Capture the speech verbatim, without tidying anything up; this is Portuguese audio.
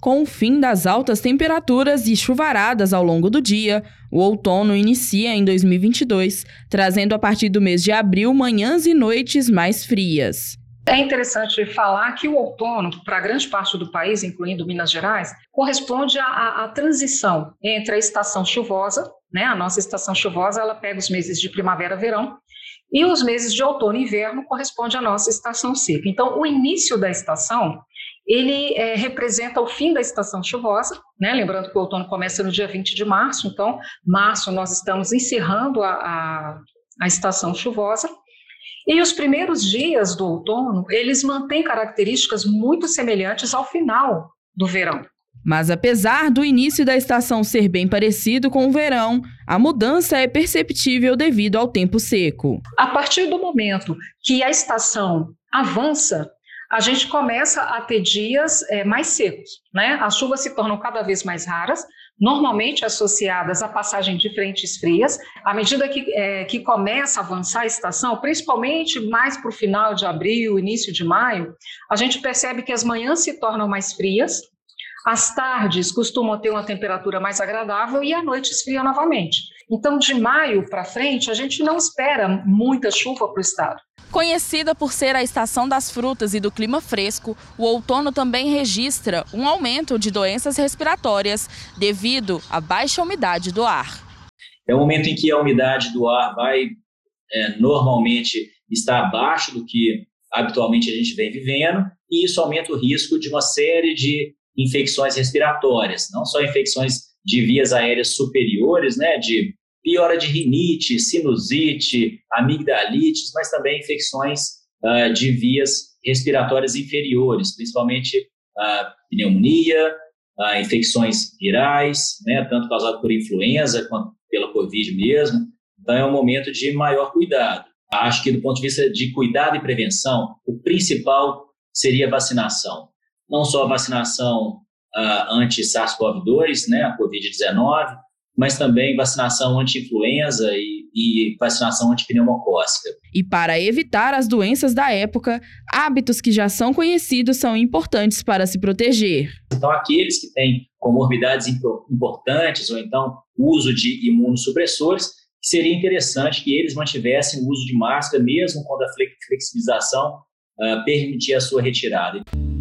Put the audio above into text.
Com o fim das altas temperaturas e chuvaradas ao longo do dia, o outono inicia em dois mil e vinte e dois, trazendo a partir do mês de abril manhãs e noites mais frias. É interessante falar que o outono, para grande parte do país, incluindo Minas Gerais, corresponde à, à, à transição entre a estação chuvosa, né? A nossa estação chuvosa, ela pega os meses de primavera, verão, e os meses de outono e inverno corresponde à nossa estação seca. Então, o início da estação, ele é, representa o fim da estação chuvosa, né? Lembrando que o outono começa no dia vinte de março, então, março nós estamos encerrando a, a, a estação chuvosa. E os primeiros dias do outono, eles mantêm características muito semelhantes ao final do verão. Mas apesar do início da estação ser bem parecido com o verão, a mudança é perceptível devido ao tempo seco. A partir do momento que a estação avança, a gente começa a ter dias é, mais secos, né? As chuvas se tornam cada vez mais raras, normalmente associadas à passagem de frentes frias. À medida que, é, que começa a avançar a estação, principalmente mais para o final de abril, início de maio, a gente percebe que as manhãs se tornam mais frias, as tardes costumam ter uma temperatura mais agradável e a noite esfria novamente. Então, de maio para frente, a gente não espera muita chuva para o estado. Conhecida por ser a estação das frutas e do clima fresco, o outono também registra um aumento de doenças respiratórias devido à baixa umidade do ar. É o momento em que a umidade do ar vai é, normalmente estar abaixo do que habitualmente a gente vem vivendo, e isso aumenta o risco de uma série de infecções respiratórias, não só infecções de vias aéreas superiores, né, de piora de rinite, sinusite, amigdalites, mas também infecções uh, de vias respiratórias inferiores, principalmente uh, pneumonia, uh, infecções virais, né, tanto causadas por influenza quanto pela Covid mesmo. Então é um momento de maior cuidado. Acho que do ponto de vista de cuidado e prevenção, o principal seria a vacinação. Não só a vacinação uh, anti-SARS CoV dois, né, a Covid dezenove, mas também vacinação anti-influenza e, e vacinação antipneumocócica. E para evitar as doenças da época, hábitos que já são conhecidos são importantes para se proteger. Então, aqueles que têm comorbidades importantes ou então uso de imunossupressores, seria interessante que eles mantivessem o uso de máscara, mesmo quando a flexibilização uh, permitir a sua retirada.